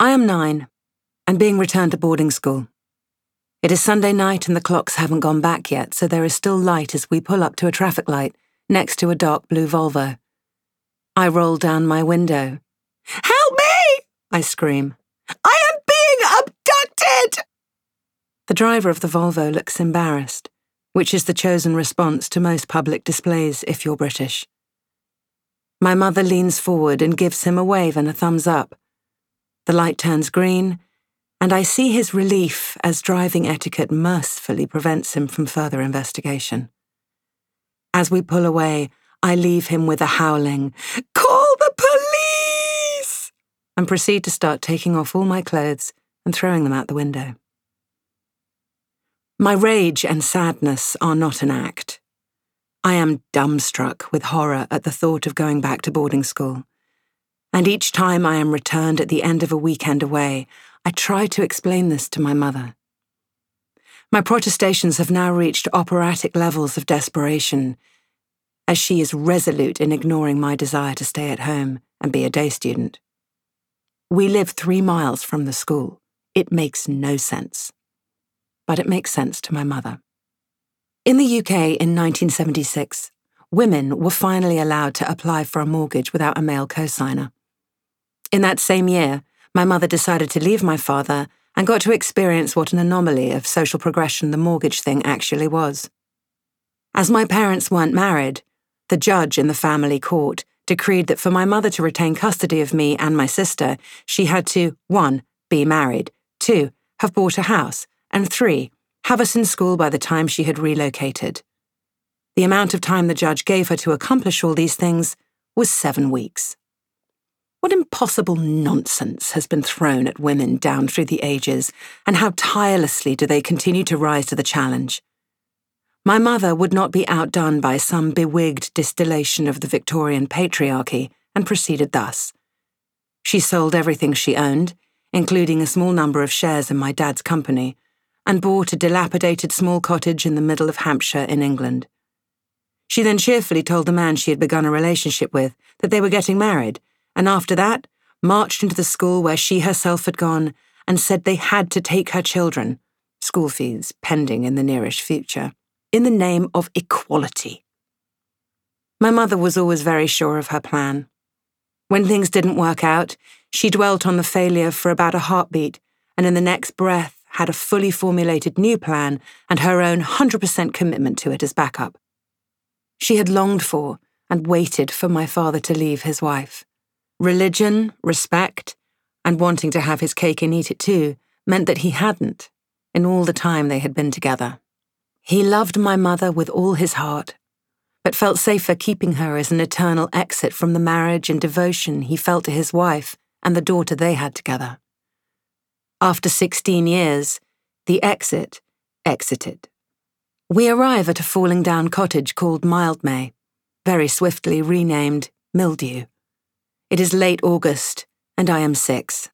I am 9 and being returned to boarding school. It is Sunday night and the clocks haven't gone back yet, so there is still light as we pull up to a traffic light next to a dark blue Volvo. I roll down my window. "Help me!" I scream. "I am being abducted!" The driver of the Volvo looks embarrassed, which is the chosen response to most public displays if you're British. My mother leans forward and gives him a wave and a thumbs up. The light turns green, and I see his relief as driving etiquette mercifully prevents him from further investigation. As we pull away, I leave him with a howling, "Call the police!" and proceed to start taking off all my clothes and throwing them out the window. My rage and sadness are not an act. I am dumbstruck with horror at the thought of going back to boarding school. And each time I am returned at the end of a weekend away, I try to explain this to my mother. My protestations have now reached operatic levels of desperation, as she is resolute in ignoring my desire to stay at home and be a day student. We live 3 miles from the school. It makes no sense. But it makes sense to my mother. In the UK in 1976, women were finally allowed to apply for a mortgage without a male co-signer. In that same year, my mother decided to leave my father and got to experience what an anomaly of social progression the mortgage thing actually was. As my parents weren't married, the judge in the family court decreed that for my mother to retain custody of me and my sister, she had to 1. Be married, 2. Have bought a house, and 3. Have us in school by the time she had relocated. The amount of time the judge gave her to accomplish all these things was 7 weeks. What impossible nonsense has been thrown at women down through the ages, and how tirelessly do they continue to rise to the challenge? My mother would not be outdone by some bewigged distillation of the Victorian patriarchy, and proceeded thus. She sold everything she owned, including a small number of shares in my dad's company, and bought a dilapidated small cottage in the middle of Hampshire in England. She then cheerfully told the man she had begun a relationship with that they were getting married, and after that, marched into the school where she herself had gone and said they had to take her children, school fees pending in the nearish future, in the name of equality. My mother was always very sure of her plan. When things didn't work out, she dwelt on the failure for about a heartbeat, and in the next breath had a fully formulated new plan and her own 100% commitment to it as backup. She had longed for and waited for my father to leave his wife. Religion, respect, and wanting to have his cake and eat it too meant that he hadn't, in all the time they had been together. He loved my mother with all his heart, but felt safer keeping her as an eternal exit from the marriage and devotion he felt to his wife and the daughter they had together. After 16 years, the exit exited. We arrive at a falling down cottage called Mildmay, very swiftly renamed Mildew. It is late August, and I am 6.